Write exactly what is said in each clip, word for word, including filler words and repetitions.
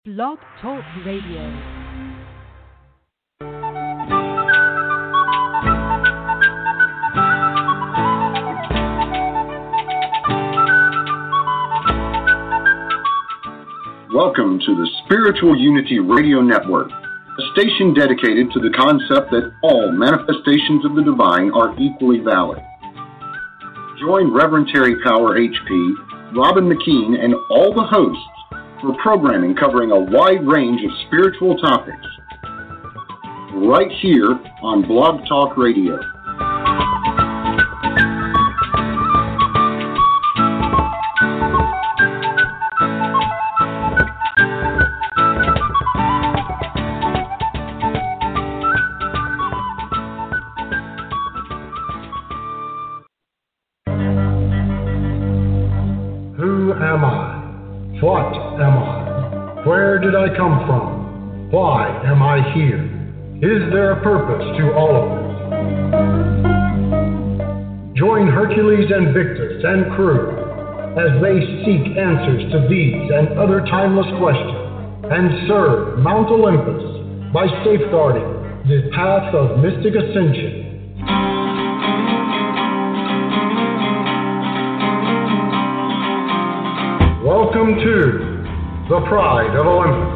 Blog Talk Radio. Welcome to the Spiritual Unity Radio Network, a station dedicated to the concept that all manifestations of the divine are equally valid. Join Reverend Terry Power H P, Robin McKean, and all the hosts for programming covering a wide range of spiritual topics, right here on Blog Talk Radio. Who am I? What am I? Where did I come from? Why am I here? Is there a purpose to all of this? Join Hercules Invictus and crew as they seek answers to these and other timeless questions and serve Mount Olympus by safeguarding the path of mystic ascension. Welcome to the Pride of Olympus.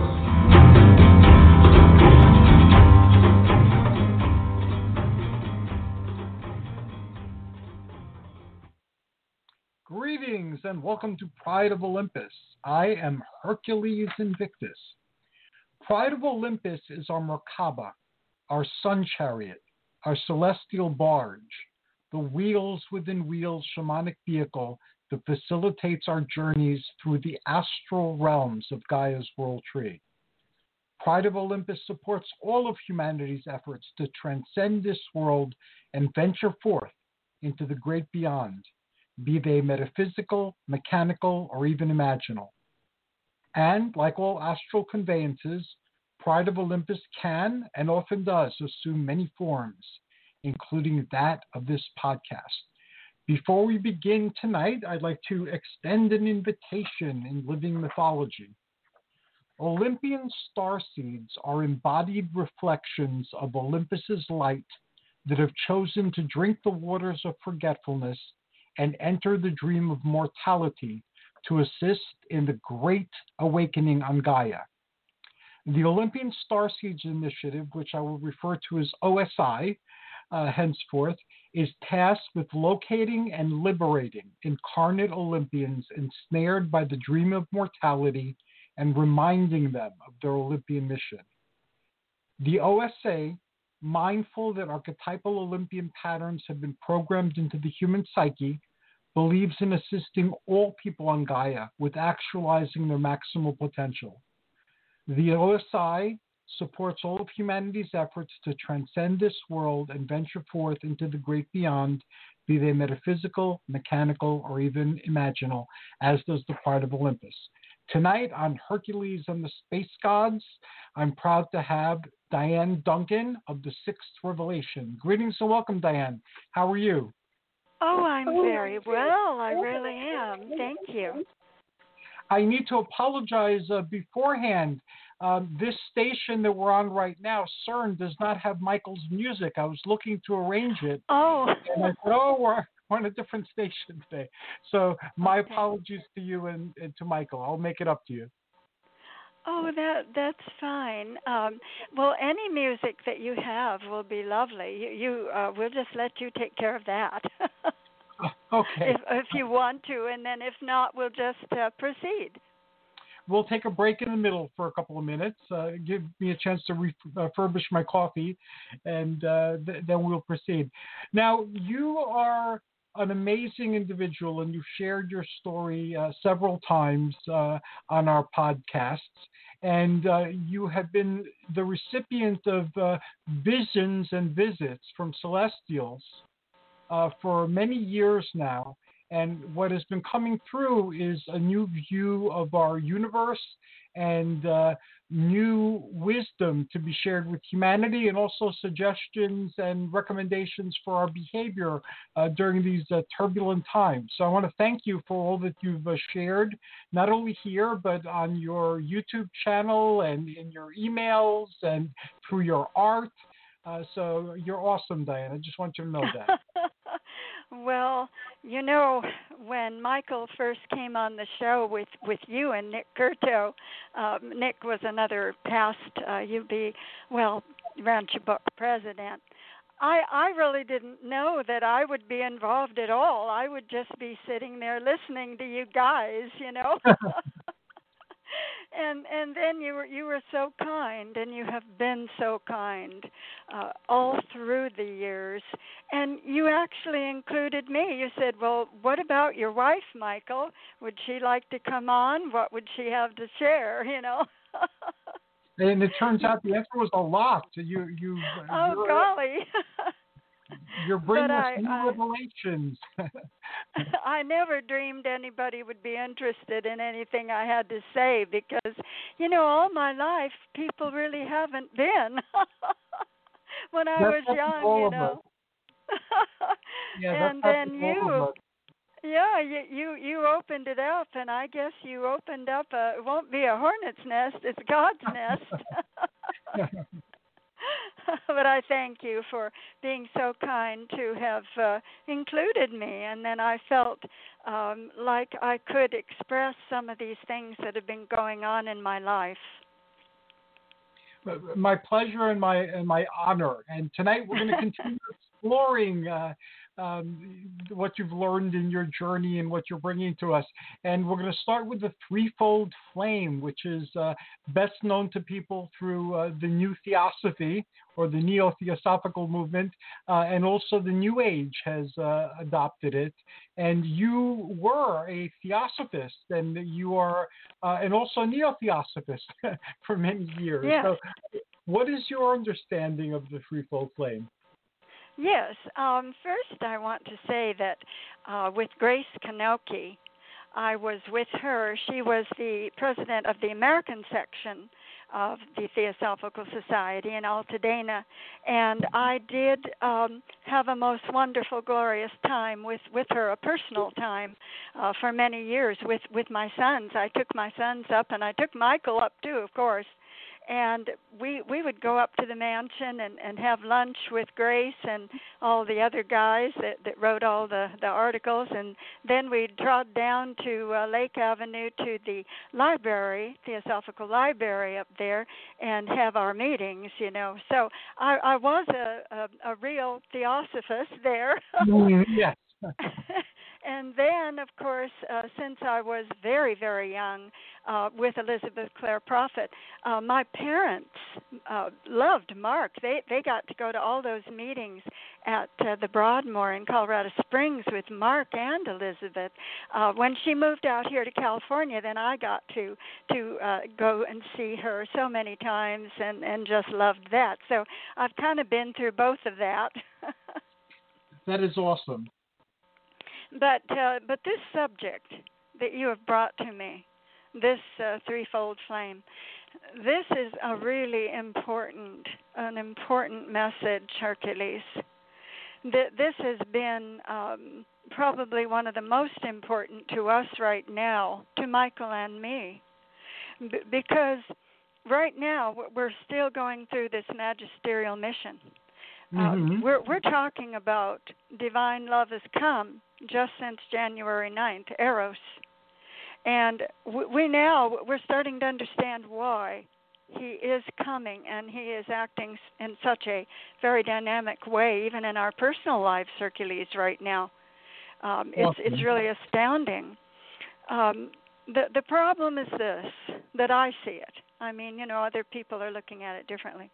Greetings and welcome to Pride of Olympus. I am Hercules Invictus. Pride of Olympus is our Merkaba, our sun chariot, our celestial barge, the wheels within wheels shamanic vehicle that facilitates our journeys through the astral realms of Gaia's world tree. Pride of Olympus supports all of humanity's efforts to transcend this world and venture forth into the great beyond, be they metaphysical, mechanical, or even imaginal. And, like all astral conveyances, Pride of Olympus can and often does assume many forms, including that of this podcast. Before we begin tonight, I'd like to extend an invitation in living mythology. Olympian starseeds are embodied reflections of Olympus's light that have chosen to drink the waters of forgetfulness and enter the dream of mortality to assist in the great awakening on Gaia. The Olympian Starseeds Initiative, which I will refer to as O S I, Uh, henceforth, is tasked with locating and liberating incarnate Olympians ensnared by the dream of mortality and reminding them of their Olympian mission. The O S A, mindful that archetypal Olympian patterns have been programmed into the human psyche, believes in assisting all people on Gaia with actualizing their maximal potential. The O S I supports all of humanity's efforts to transcend this world and venture forth into the great beyond, be they metaphysical, mechanical, or even imaginal, as does the Pride of Olympus. Tonight on Hercules and the Space Gods, I'm proud to have Diane Duncan of the Sixth Revelation. Greetings and welcome, Diane. How are you? Oh, I'm very well. I really am. Thank you. I need to apologize uh, beforehand. Um, this station that we're on right now, CERN, does not have Michael's music. I was looking to arrange it. Oh. And I said, oh, we're, we're on a different station today. So my okay. apologies to you and, and to Michael. I'll make it up to you. Oh, that that's fine. Um, well, any music that you have will be lovely. You, you uh, we'll just let you take care of that. Okay. If, if you want to, and then if not, we'll just uh, proceed. We'll take a break in the middle for a couple of minutes, uh, give me a chance to refurbish my coffee, and uh, th- then we'll proceed. Now, you are an amazing individual, and you've shared your story uh, several times uh, on our podcasts, and uh, you have been the recipient of uh, visions and visits from celestials uh, for many years now. And what has been coming through is a new view of our universe and uh, new wisdom to be shared with humanity, and also suggestions and recommendations for our behavior uh, during these uh, turbulent times. So I want to thank you for all that you've uh, shared, not only here, but on your YouTube channel and in your emails and through your art. Uh, so you're awesome, Diane. I just want you to know that. Well, you know, when Michael first came on the show with, with you and Nick Curto, um, Nick was another past uh, U B, well, Rancho Book president. I, I really didn't know that I would be involved at all. I would just be sitting there listening to you guys, you know. And and then you were you were so kind, and you have been so kind uh, all through the years. And you actually included me. You said, "Well, what about your wife, Michael? Would she like to come on? What would she have to share?" You know. And it turns out the answer was a lot. You you. Oh you're, golly. You're bringing us I, new I, revelations. I never dreamed anybody would be interested in anything I had to say because, you know, all my life people really haven't been. When I that's was young, you know. Yeah, and that's then you, yeah, you, you you opened it up, and I guess you opened up a. It won't be a hornet's nest; it's God's nest. But I thank you for being so kind to have uh, included me, and then I felt um, like I could express some of these things that have been going on in my life. My pleasure and my and my honor. And tonight we're going to continue exploring uh, um, what you've learned in your journey and what you're bringing to us. And we're going to start with the threefold flame, which is uh, best known to people through uh, the New Theosophy or the Neo-Theosophical movement, uh, and also the New Age has uh, adopted it. And you were a Theosophist, and you are, uh, and also a Neo-Theosophist for many years. Yeah. So what is your understanding of the threefold flame? Yes. Um, first, I want to say that uh, with Grace Kanoki, I was with her. She was the president of the American section of the Theosophical Society in Altadena, and I did um, have a most wonderful, glorious time with, with her, a personal time uh, for many years with, with my sons. I took my sons up, and I took Michael up too, of course. And we we would go up to the mansion and, and have lunch with Grace and all the other guys that, that wrote all the, the articles. And then we'd trot down to uh, Lake Avenue to the library, Theosophical Library up there, and have our meetings, you know. So I, I was a, a, a real theosophist there. Yes. And then, of course, uh, since I was very, very young uh, with Elizabeth Clare Prophet, uh, my parents uh, loved Mark. They they got to go to all those meetings at uh, the Broadmoor in Colorado Springs with Mark and Elizabeth. Uh, when she moved out here to California, then I got to to uh, go and see her so many times and, and just loved that. So I've kind of been through both of that. That is awesome. But uh, but this subject that you have brought to me, this uh, threefold flame, this is a really important, an important message, Hercules. Th- this has been um, probably one of the most important to us right now, to Michael and me, B- because right now we're still going through this magisterial mission. Mm-hmm. Uh, we're we're talking about divine love has come just since January ninth, Eros, and we, we now we're starting to understand why he is coming, and he is acting in such a very dynamic way, even in our personal lives, Hercules, right now. Um, it's it's really astounding. Um, the the problem is this, that I see it. I mean, you know, other people are looking at it differently.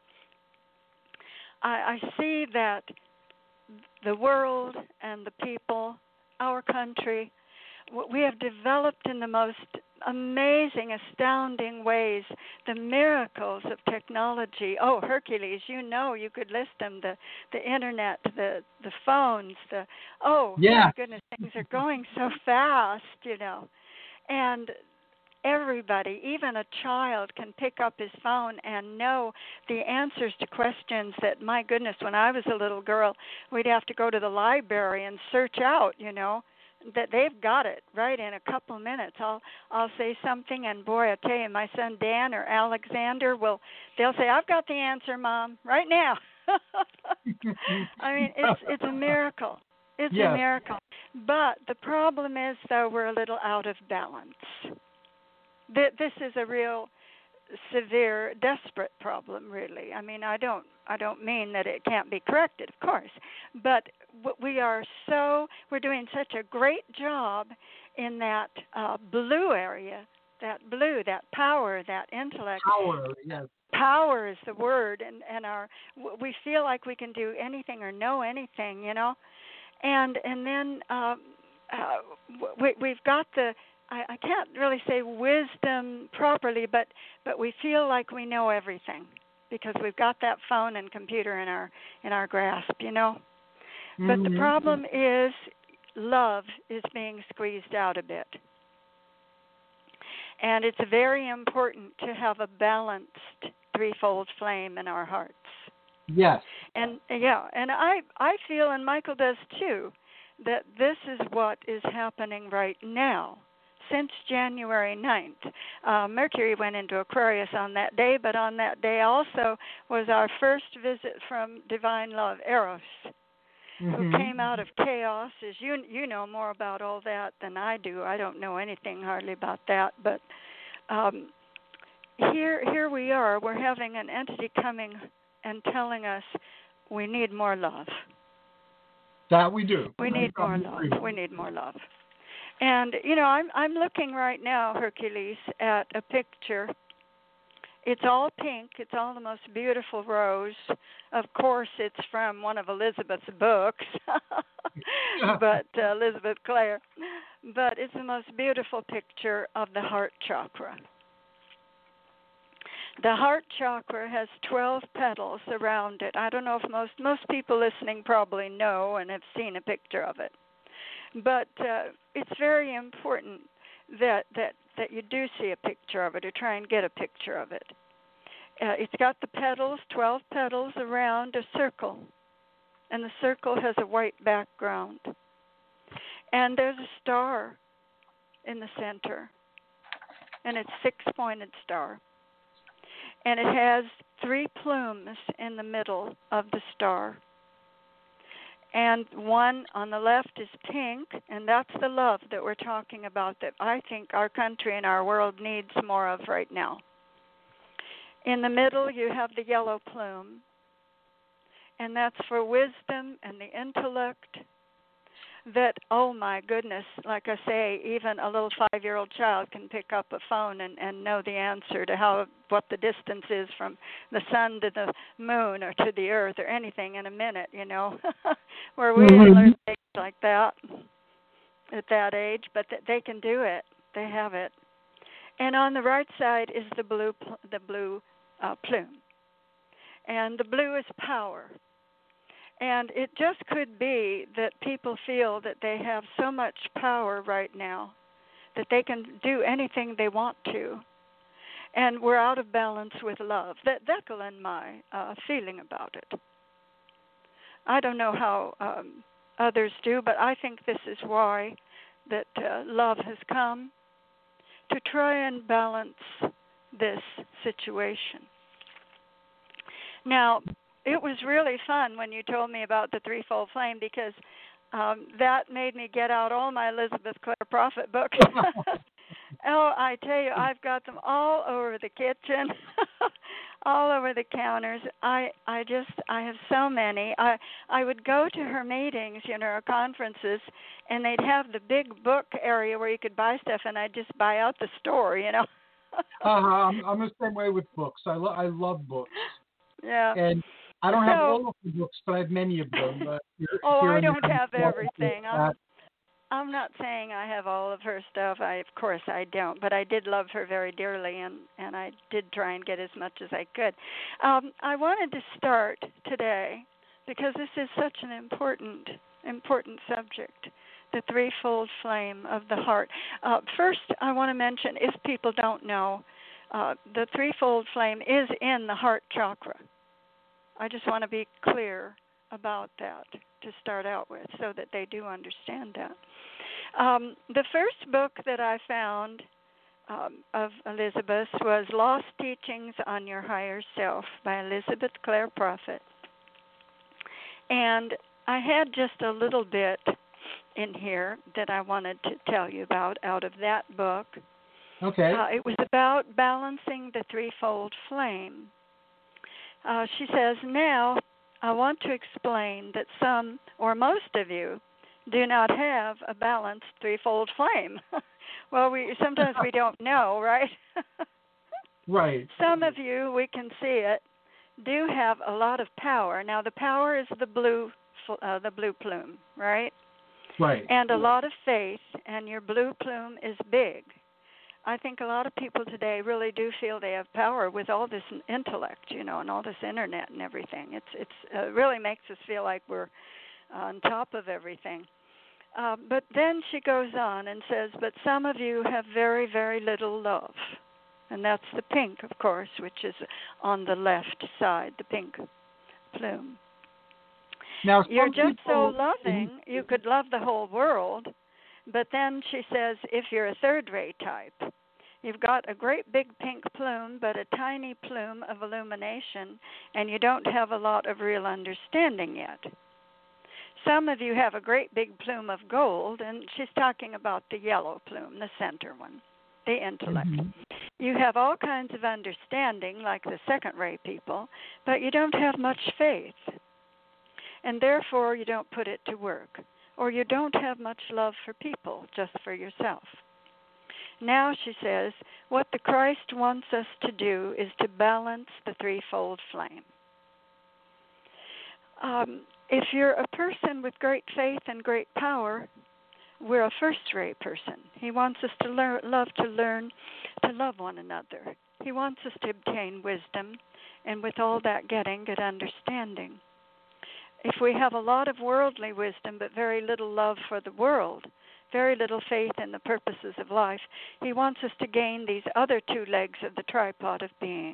I, I see that the world and the people, our country, we have developed in the most amazing, astounding ways the miracles of technology. Oh, Hercules, you know, you could list them, the, the internet, the, the phones, the, oh, yeah. my goodness, things are going so fast, you know. And everybody, even a child, can pick up his phone and know the answers to questions that, my goodness, when I was a little girl, we'd have to go to the library and search out, you know, that they've got it right in a couple of minutes. I'll I'll say something, and boy, I tell you, my son Dan or Alexander will, they'll say, I've got the answer, Mom, right now. I mean, it's it's a miracle. It's yes. a miracle. But the problem is, though, we're a little out of balance. This is a real severe, desperate problem, really. I mean, I don't, I don't mean that it can't be corrected, of course, but we are so, we're doing such a great job in that uh, blue area, that blue, that power, that intellect. Power, yes. Power is the word, and and our, we feel like we can do anything or know anything, you know, and and then uh, uh, we, we've got the. I can't really say wisdom properly, but, but we feel like we know everything because we've got that phone and computer in our in our grasp, you know. Mm-hmm. But the problem is love is being squeezed out a bit. And it's very important to have a balanced threefold flame in our hearts. Yes. And yeah, and I I feel, and Michael does too, that this is what is happening right now. Since January ninth, uh, Mercury went into Aquarius on that day, but on that day also was our first visit from Divine Love, Eros, mm-hmm. who came out of chaos. As you you know more about all that than I do. I don't know anything hardly about that, but um, here here we are. We're having an entity coming and telling us we need more love. That we do. We need more love. We need more love. And, you know, I'm I'm looking right now, Hercules, at a picture. It's all pink. It's all the most beautiful rose. Of course, it's from one of Elizabeth's books, but uh, Elizabeth Clare. But it's the most beautiful picture of the heart chakra. The heart chakra has twelve petals around it. I don't know if most most people listening probably know and have seen a picture of it. But uh, it's very important that, that, that you do see a picture of it or try and get a picture of it. Uh, it's got the petals, twelve petals around a circle, and the circle has a white background. And there's a star in the center, and it's a six-pointed star. And it has three plumes in the middle of the star. And one on the left is pink, and that's the love that we're talking about that I think our country and our world needs more of right now. In the middle, you have the yellow plume, and that's for wisdom and the intellect that, oh my goodness, like I say, even a little five-year-old child can pick up a phone and, and know the answer to how what the distance is from the sun to the moon or to the earth or anything in a minute, you know, where we didn't learn things like that at that age, but th- they can do it. They have it. And on the right side is the blue, pl- the blue uh, plume, and the blue is power. And it just could be that people feel that they have so much power right now that they can do anything they want to. And we're out of balance with love. That, that's my uh, feeling about it. I don't know how um, others do, but I think this is why that uh, love has come, to try and balance this situation. Now, it was really fun when you told me about the threefold flame because um, that made me get out all my Elizabeth Clare Prophet books. Oh, I tell you, I've got them all over the kitchen, all over the counters. I, I just, I have so many. I, I would go to her meetings, you know, her conferences, and they'd have the big book area where you could buy stuff, and I'd just buy out the store, you know. uh-huh. I'm, I'm the same way with books. I, lo- I love books. Yeah. And I don't so, have all of the books, but I have many of them. But here, oh, here I don't have everything. I'm, I'm, I'm not saying I have all of her stuff. I, of course, I don't. But I did love her very dearly, and, and I did try and get as much as I could. Um, I wanted to start today because this is such an important, important subject the threefold flame of the heart. Uh, first, I want to mention, if people don't know, uh, the threefold flame is in the heart chakra. I just want to be clear about that to start out with so that they do understand that. Um, the first book that I found um, of Elizabeth was Lost Teachings on Your Higher Self by Elizabeth Clare Prophet. And I had just a little bit in here that I wanted to tell you about out of that book. Okay. Uh, it was about balancing the threefold flame. Uh, she says, now I want to explain that some or most of you do not have a balanced threefold flame. Well, we sometimes we don't know, right? Right. Some of you, we can see it, do have a lot of power. Now, the power is the blue, uh, the blue plume, right? Right. And a lot of faith, and your blue plume is big. I think a lot of people today really do feel they have power with all this intellect, you know, and all this internet and everything. It's it's uh, really makes us feel like we're on top of everything. Uh, but then she goes on and says, but some of you have very, very little love. And that's the pink, of course, which is on the left side, the pink plume. Now, You're just people, so loving, you could love the whole world. But then she says, if you're a third-rate type, you've got a great big pink plume, but a tiny plume of illumination, and you don't have a lot of real understanding yet. Some of you have a great big plume of gold, and she's talking about the yellow plume, the center one, the intellect. Mm-hmm. You have all kinds of understanding, like the second-rate people, but you don't have much faith. And therefore, you don't put it to work. Or you don't have much love for people, just for yourself. Now, she says, what the Christ wants us to do is to balance the threefold flame. Um, if you're a person with great faith and great power, we're a first-rate person. He wants us to learn, love to learn to love one another. He wants us to obtain wisdom, and with all that getting, get understanding. If we have a lot of worldly wisdom but very little love for the world, very little faith in the purposes of life, he wants us to gain these other two legs of the tripod of being.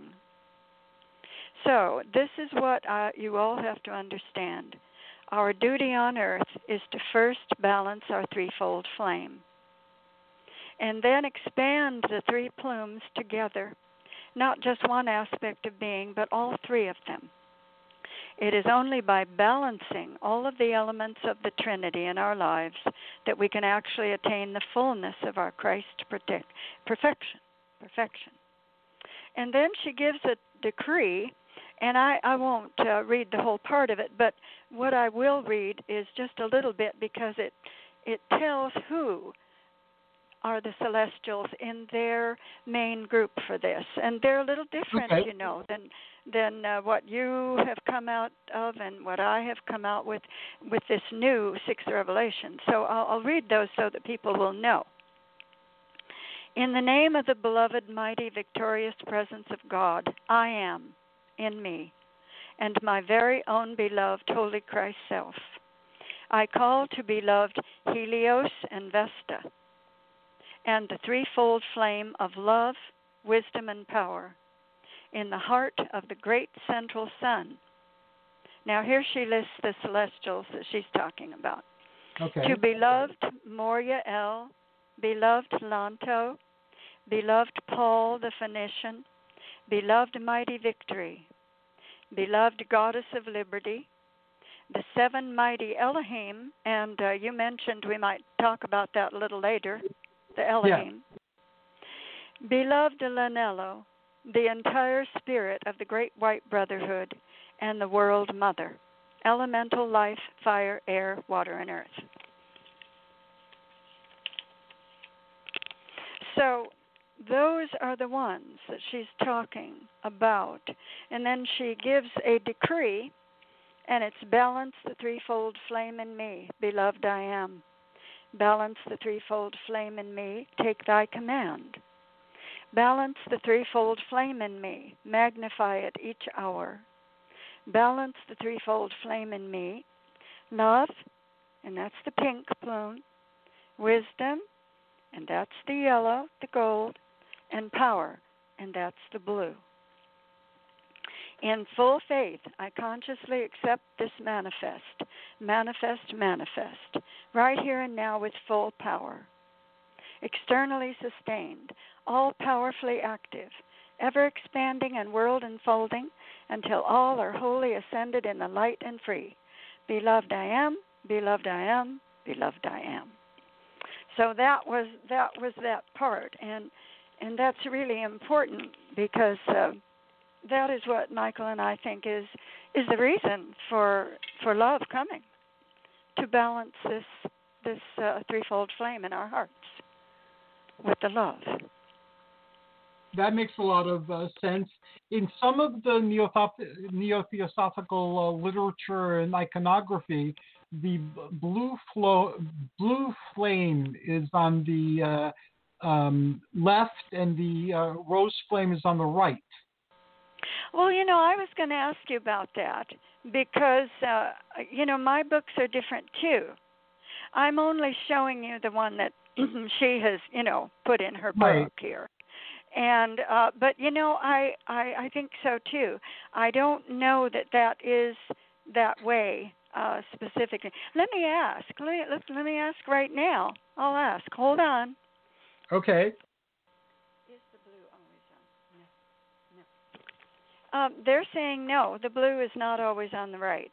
So this is what uh, you all have to understand. Our duty on earth is to first balance our threefold flame, and then expand the three plumes together, not just one aspect of being, but all three of them. It is only by balancing all of the elements of the Trinity in our lives that we can actually attain the fullness of our Christ protect, perfection. Perfection. And then she gives a decree, and I, I won't uh, read the whole part of it, but what I will read is just a little bit because it it tells who are the Celestials in their main group for this. And they're a little different, okay. you know, than than uh, what you have come out of and what I have come out with with this new sixth revelation. So I'll, I'll read those so that people will know. In the name of the beloved, mighty, victorious presence of God, I am in me, and my very own beloved Holy Christ self. I call to beloved Helios and Vesta, and the threefold flame of love, wisdom, and power in the heart of the great central sun. Now here she lists the celestials that she's talking about. Okay. To beloved Moria El, beloved Lanto, beloved Paul the Phoenician, beloved Mighty Victory, beloved Goddess of Liberty, the seven mighty Elohim, and uh, you mentioned we might talk about that a little later, the Elohim. Yeah. Beloved Lanello, the entire spirit of the Great White Brotherhood and the World Mother, elemental life, fire, air, water, and earth. So those are the ones that she's talking about. And then she gives a decree, and it's balance the threefold flame in me, beloved I am. Balance the threefold flame in me, take thy command. Balance the threefold flame in me, magnify it each hour. Balance the threefold flame in me, love, and that's the pink plume, wisdom, and that's the yellow, the gold, and power, and that's the blue. In full faith, I consciously accept this manifest, manifest, manifest, right here and now with full power. Externally sustained, all powerfully active, ever expanding and world unfolding until all are wholly ascended in the light and free. Beloved I am, beloved I am, beloved I am. So that was that was that part, and and that's really important because uh, that is what Michael and I think is is the reason for for love coming, to balance this this uh, threefold flame in our hearts with the love. That makes a lot of uh, sense. In some of the Neothop- Neo-Theosophical uh, literature and iconography, the blue flow, blue flame is on the uh, um, left, and the uh, rose flame is on the right. Well, you know, I was going to ask you about that because, uh, you know, my books are different too. I'm only showing you the one that she has, you know, put in her Right. book here. And uh, but you know, I, I I think so too. I don't know that that is that way uh, specifically. Let me ask. Let me let, let me ask right now. I'll ask. Hold on. Okay. Is the blue always on? No. No. Um, they're saying no. The blue is not always on the right.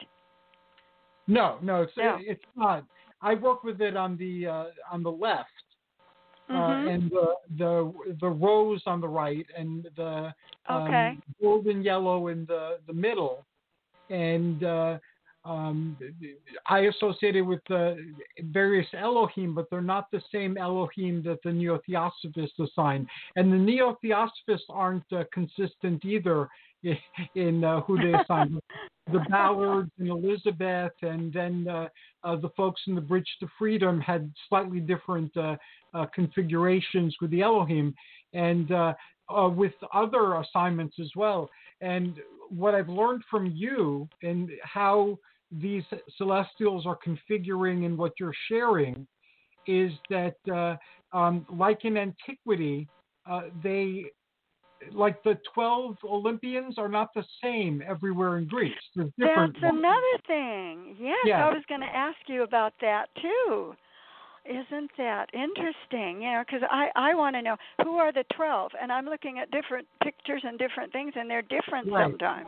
No, no, it's No. it's not. I work with it on the uh, on the left. Mm-hmm. Uh, and the, the the rose on the right, and the um, Okay. golden yellow in the, the middle, and uh, um, I associate it with the various Elohim, but they're not the same Elohim that the Neo-Theosophists assign, and the Neo-Theosophists aren't uh, consistent either in, in uh, who they assign. The Ballards and Elizabeth, and then uh, uh, the folks in the Bridge to Freedom had slightly different uh, uh, configurations with the Elohim, and uh, uh, with other assignments as well. And what I've learned from you and how these celestials are configuring and what you're sharing is that, uh, um, like in antiquity, uh, they like the twelve Olympians are not the same everywhere in Greece. There's different That's ones. another thing. Yes, Yeah. I was going to ask you about that too. Isn't that interesting? You know, because I, I want to know who are the twelve, and I'm looking at different pictures and different things, and they're different Right. sometimes.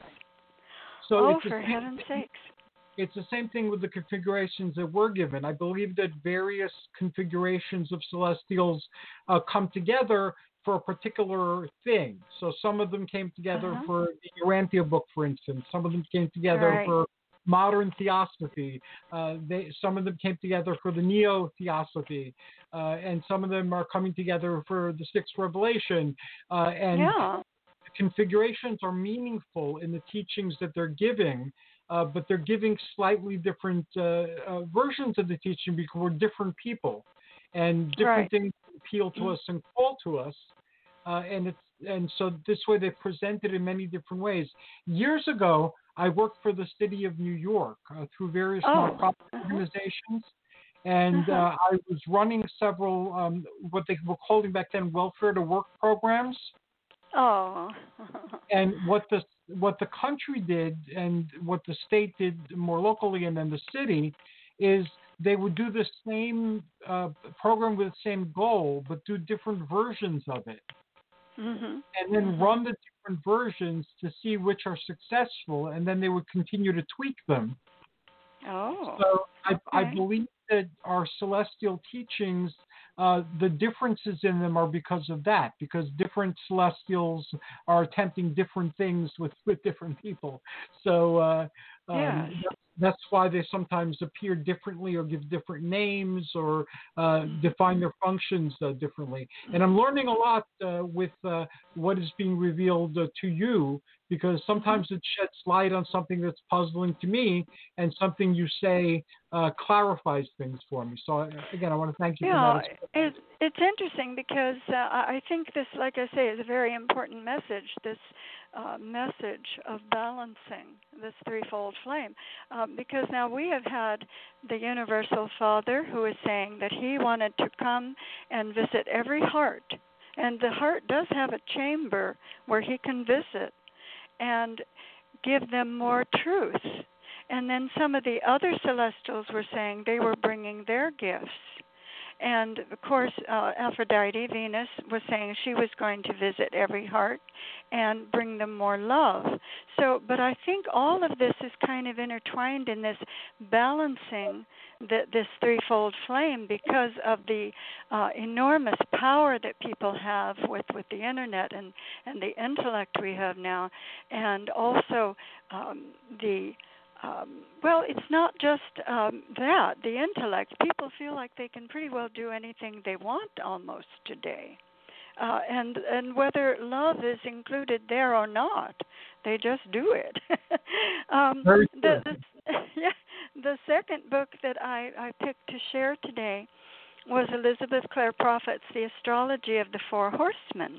So oh, it's the for same heaven's thing- sakes. It's the same thing with the configurations that we're given. I believe that various configurations of celestials uh, come together for a particular thing. So some of them came together Uh-huh. for the Urantia book, for instance. Some of them came together Right. for modern theosophy. Uh, they, some of them came together for the neo-theosophy. Uh, and some of them are coming together for the sixth revelation. Uh, and Yeah. the configurations are meaningful in the teachings that they're giving. Uh, but they're giving slightly different uh, uh, versions of the teaching because we're different people, and different Right. things appeal to us and call to us, uh, and it's and so this way they present it in many different ways. Years ago, I worked for the city of New York uh, through various Oh. nonprofit Uh-huh. organizations, and Uh-huh. uh, I was running several um, what they were calling back then welfare to work programs. Oh. And what the what the country did and what the state did more locally and then the city is they would do the same uh, program with the same goal, but do different versions of it, Mm-hmm. and then Mm-hmm. run the different versions to see which are successful, and then they would continue to tweak them. Oh. So I, I Okay. believe that our celestial teachings, uh, the differences in them are because of that, because different celestials are attempting different things with, with different people. So uh, um, Yes. that's, that's why they sometimes appear differently or give different names or uh, define their functions uh, differently. And I'm learning a lot uh, with uh, what is being revealed uh, to you, because sometimes it sheds light on something that's puzzling to me, and something you say uh, clarifies things for me. So uh, again, I want to thank you Yeah, for that. as well. it, it's interesting because uh, I I think this, like I say, is a very important message. This uh, message of balancing this threefold flame. Um, because now we have had the Universal Father who is saying that he wanted to come and visit every heart. And the heart does have a chamber where he can visit and give them more truth. And then some of the other celestials were saying they were bringing their gifts. And, of course, uh, Aphrodite, Venus, was saying she was going to visit every heart and bring them more love. So, but I think all of this is kind of intertwined in this balancing the, this threefold flame because of the uh, enormous power that people have with, with the Internet and, and the intellect we have now, and also um, the Um, well, it's not just um, that, the intellect. People feel like they can pretty well do anything they want almost today. Uh, and and whether love is included there or not, they just do it. um, Very the, true. the, yeah, the second book that I, I picked to share today was Elizabeth Clare Prophet's The Astrology of the Four Horsemen.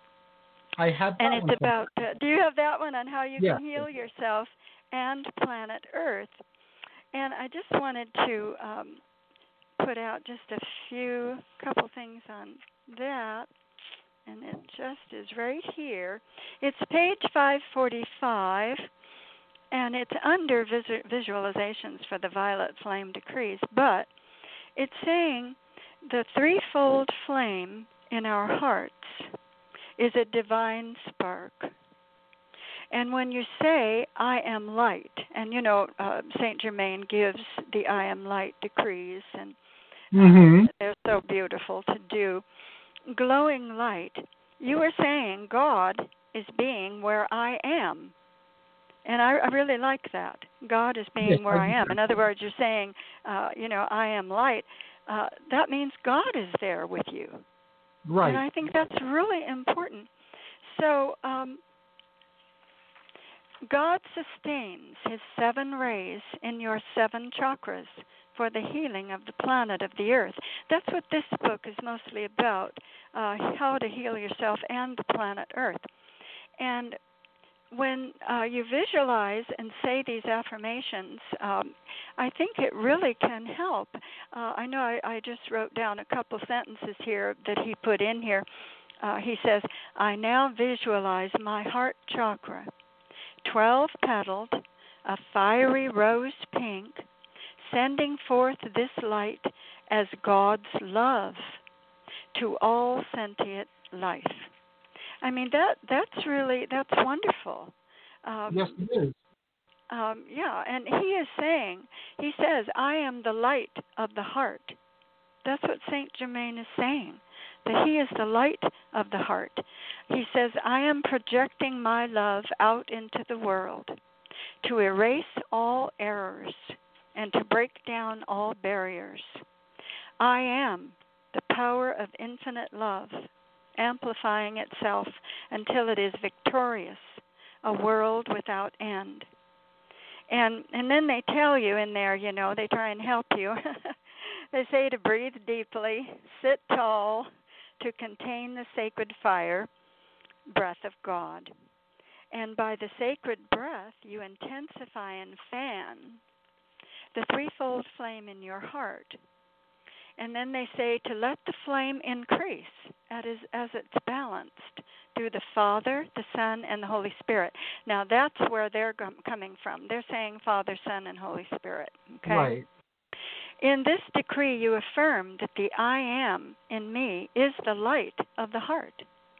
I have that And it's one. about, uh, do you have that one on how you Yeah. can heal yourself and planet Earth? And I just wanted to um, put out just a few couple things on that, and it just is right here. It's page five forty-five, and it's under visu- visualizations for the Violet Flame Decrees, but it's saying the threefold flame in our hearts is a divine spark. And when you say, I am light, and you know, uh, Saint Germain gives the I am light decrees, and Mm-hmm. they're so beautiful to do. Glowing light, you are saying God is being where I am. And I, I really like that. God is being Yes, where I I am. do. In other words, you're saying, uh, you know, I am light. Uh, that means God is there with you. Right. And I think that's really important. So, um, God sustains his seven rays in your seven chakras for the healing of the planet of the earth. That's what this book is mostly about, uh, how to heal yourself and the planet earth. And when uh, you visualize and say these affirmations, um, I think it really can help. Uh, I know I, I just wrote down a couple sentences here that he put in here. Uh, he says, I now visualize my heart chakra, twelve-petaled, a fiery rose pink, sending forth this light as God's love to all sentient life. I mean, that that's really, that's wonderful. Um, Yes, it is. Um, yeah, and he is saying, he says, I am the light of the heart. That's what Saint Germain is saying, that he is the light of the heart. He says, I am projecting my love out into the world to erase all errors and to break down all barriers. I am the power of infinite love, amplifying itself until it is victorious, a world without end. And and then they tell you in there, you know, they try and help you. They say to breathe deeply, sit tall, to contain the sacred fire, breath of God. And by the sacred breath, you intensify and fan the threefold flame in your heart. And then they say to let the flame increase as, as it's balanced through the Father, the Son, and the Holy Spirit. Now, that's where they're coming from. They're saying Father, Son, and Holy Spirit. Okay? Right. In this decree, you affirm that the I am in me is the light of the heart.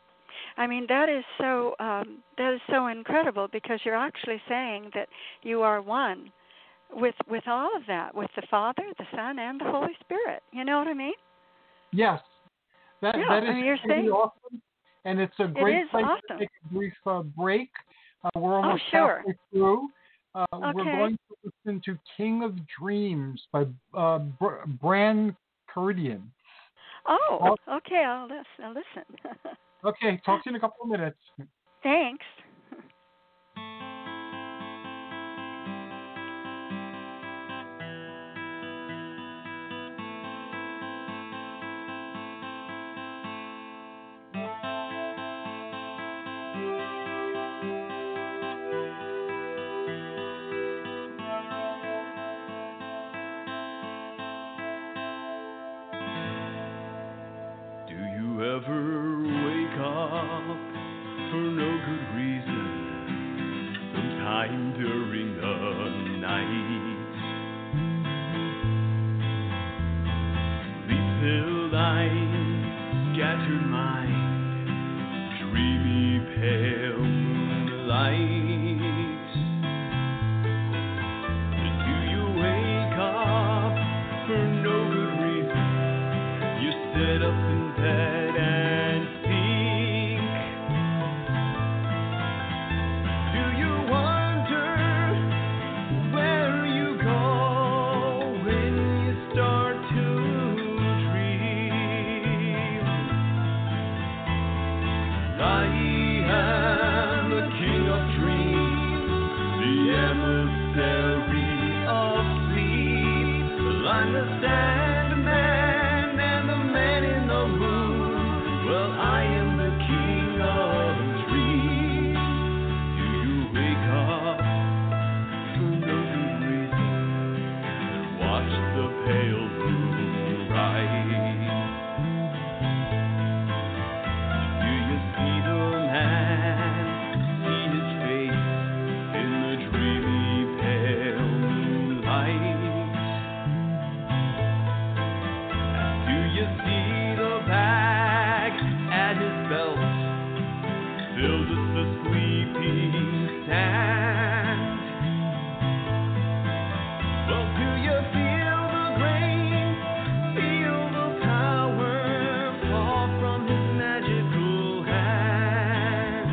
I mean, that is so um, that is so incredible because you're actually saying that you are one with with all of that, with the Father, the Son, and the Holy Spirit. You know what I mean? Yes. That Yeah, that is I mean, you're really saying awesome, and it's a it great is place awesome. to take a brief uh, break. Uh, we're almost sure. halfway through. Uh, Okay. We're going to listen to "King of Dreams" by uh, Br- Bran Caridian. Oh, okay. I'll listen. I'll listen. Okay, talk to you in a couple of minutes. Thanks. never wake up for no good reason. Sometime during the night, sleep-filled eyes, scattered mind, dreamy pale moonlight. Do you wake up for no good reason? You sit up in bed and think. Do you wonder where you go when you start to dream? I am the king of dreams, the emissary of sleep. I'm the Sandman and the man in the moon. Well, I am the king of dreams. Do you wake up for no good reason and watch the pale moon rise? Do you see the man, see his face in the dreamy pale moonlight? Do you see the bag at his belt filled with the sleeping sand? Well, do you feel the grain, feel the power fall from his magical hand?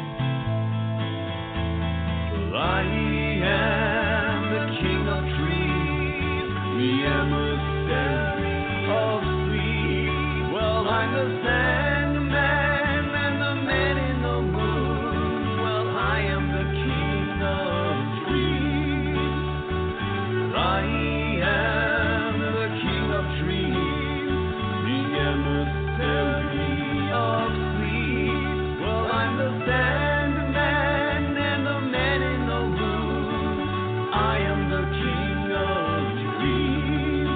Well, I am the king of dreams, the emissary of sleep. Well, I'm the Sandman and the man in the moon. Well, I am the king of dreams. I am the king of dreams, the emissary of sleep. Well, I'm the Sandman and the man in the moon. I am the king of dreams.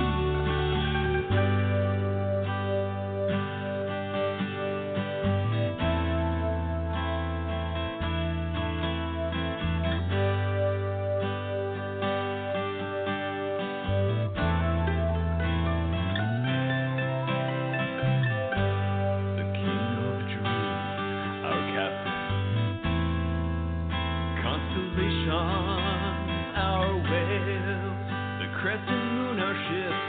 The king of dreams, our captain. Constellations, our whales. The crescent moon, our ship.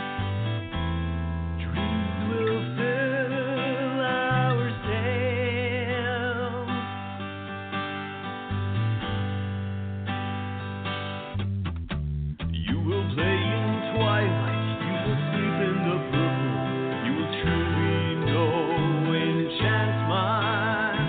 Dreams will fill our sails. You will play in twilight. You will sleep in the purple. You will truly know enchantment.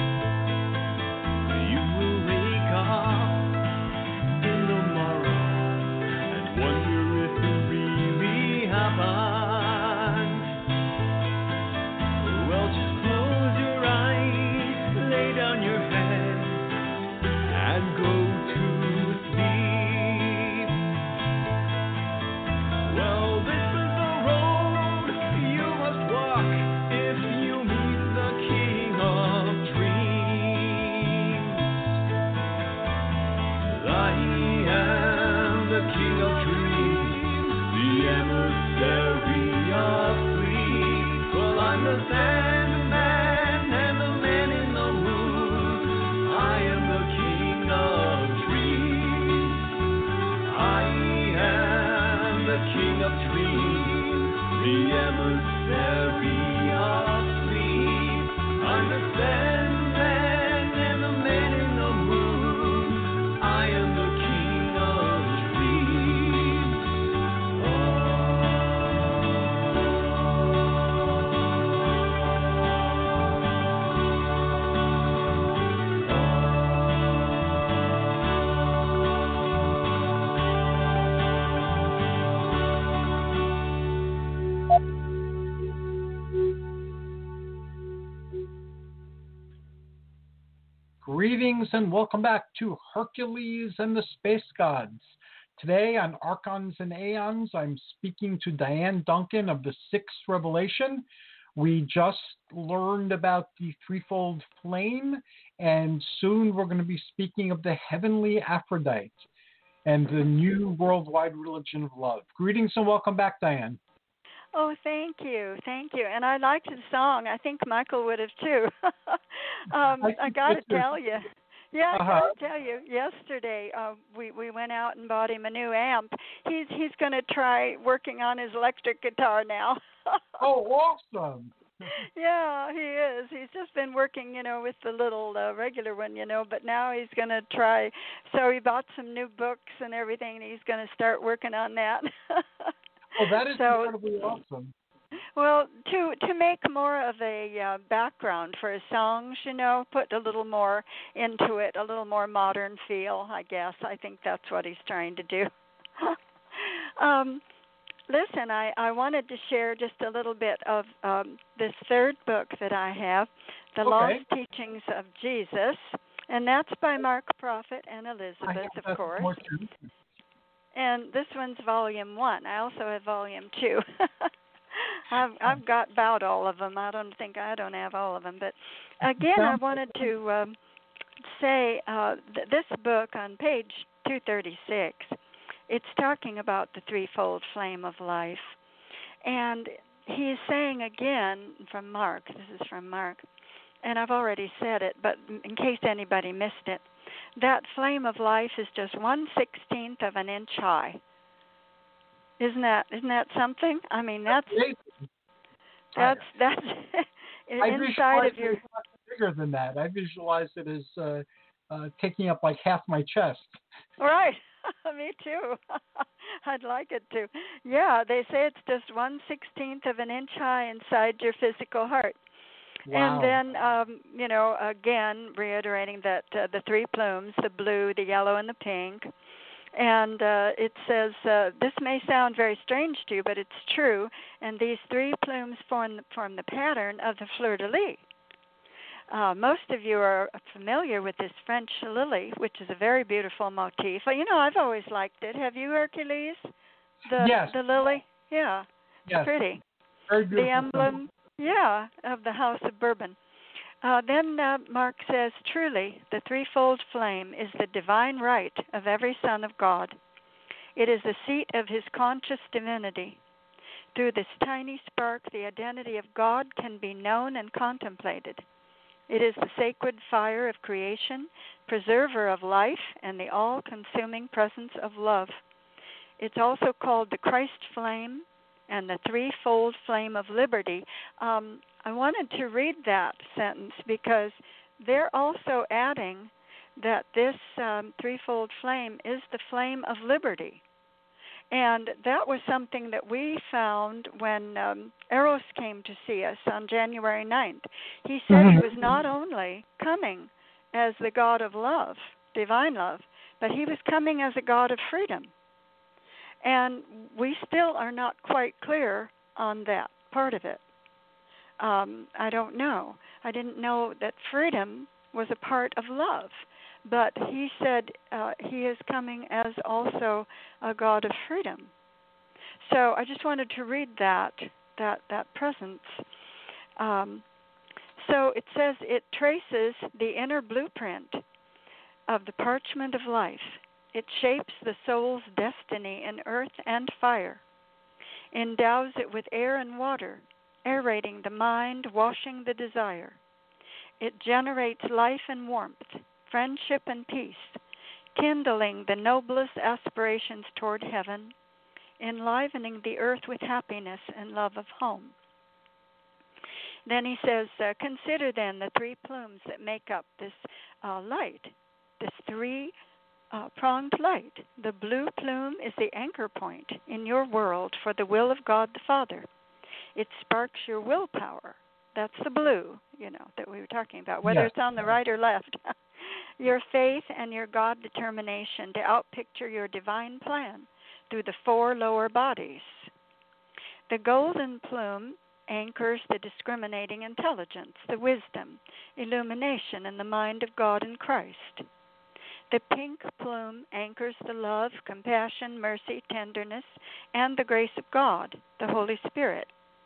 You will wake up in the morrow and wonder if it really happened. Well, just close your eyes, lay down your head, and go to sleep. Well, this is the road you must walk if you meet the king of dreams. I am the king of dreams, the emissary of sleep. Well, I'm the Sandman and the man in the moon. I am the king of dreams. I am the king of dreams, the emissary of sleep. I'm the Sandman and the man in the moon. I am the king of dreams. Greetings and welcome back to Hercules and the Space Gods. Today on Archons and Aeons, I'm speaking to Diane Duncan of the Sixth Revelation. We just learned about the threefold flame, and soon we're going to be speaking of the heavenly Aphrodite and the new worldwide religion of love. Greetings and welcome back, Diane. Oh, thank you, thank you. And I liked the song. I think Michael would have too. um, I, I got to tell you. Yeah, I uh-huh. got to tell you. Yesterday, uh, we we went out and bought him a new amp. He's he's going to try working on his electric guitar now. Oh, awesome! Yeah, he is. He's just been working, you know, with the little uh, regular one, you know, but now he's going to try. So he bought some new books and everything, and he's going to start working on that. Oh, that is so, incredibly awesome. Well, to to make more of a uh, background for his songs, you know, put a little more into it, a little more modern feel, I guess. I think that's what he's trying to do. um, listen, I, I wanted to share just a little bit of um, this third book that I have, The Okay. Lost Teachings of Jesus, and that's by Mark Prophet and I Elizabeth, have of course. more too. And this one's volume one. I also have volume two. I've I've got about all of them. I don't think I don't have all of them, but again, I wanted to um, say uh, th- this book on page two thirty-six. It's talking about the threefold flame of life, and he's saying again from Mark. This is from Mark, and I've already said it, but in case anybody missed it, that flame of life is just one sixteenth of an inch high. Isn't that isn't that something? I mean, that's that's that's I inside of your. It bigger than that. I visualize it as uh, uh, taking up like half my chest. Right. Me too. I'd like it to. Yeah, they say it's just one sixteenth of an inch high inside your physical heart. Wow. And then, um, you know, again, reiterating that uh, the three plumes, the blue, the yellow, and the pink. And uh, it says, uh, this may sound very strange to you, but it's true. And these three plumes form, form the pattern of the fleur-de-lis. Uh, most of you are familiar with this French lily, which is a very beautiful motif. Well, you know, I've always liked it. Have you, Hercules? The, yes. The lily? Yeah. It's yes. pretty. Very beautiful. The emblem, yeah, of the House of Bourbon. Uh, then uh, Mark says, truly, the threefold flame is the divine right of every son of God. It is the seat of his conscious divinity. Through this tiny spark, the identity of God can be known and contemplated. It is the sacred fire of creation, preserver of life, and the all-consuming presence of love. It's also called the Christ flame and the threefold flame of liberty. Um, I wanted to read that sentence because they're also adding that this um, threefold flame is the flame of liberty. And that was something that we found when um, Eros came to see us on January ninth. He said mm-hmm. he was not only coming as the God of love, divine love, but he was coming as a God of freedom. And we still are not quite clear on that part of it. Um, I don't know. I didn't know that freedom was a part of love. But he said uh, he is coming as also a God of freedom. So I just wanted to read that, that, that presence. Um, so it says it traces the inner blueprint of the parchment of life. It shapes the soul's destiny in earth and fire, endows it with air and water, aerating the mind, washing the desire. It generates life and warmth, friendship and peace, kindling the noblest aspirations toward heaven, enlivening the earth with happiness and love of home. Then he says, uh, consider then the three plumes that make up this uh, light, this three Uh, pronged light. The blue plume is the anchor point in your world for the will of God the Father. It sparks your willpower. That's the blue, you know, that we were talking about, whether yes. it's on the right or left. Your faith and your God determination to outpicture your divine plan through the four lower bodies. The golden plume anchors the discriminating intelligence, the wisdom, illumination in the mind of God and Christ. The pink plume anchors the love, compassion, mercy, tenderness, and the grace of God, the Holy Spirit.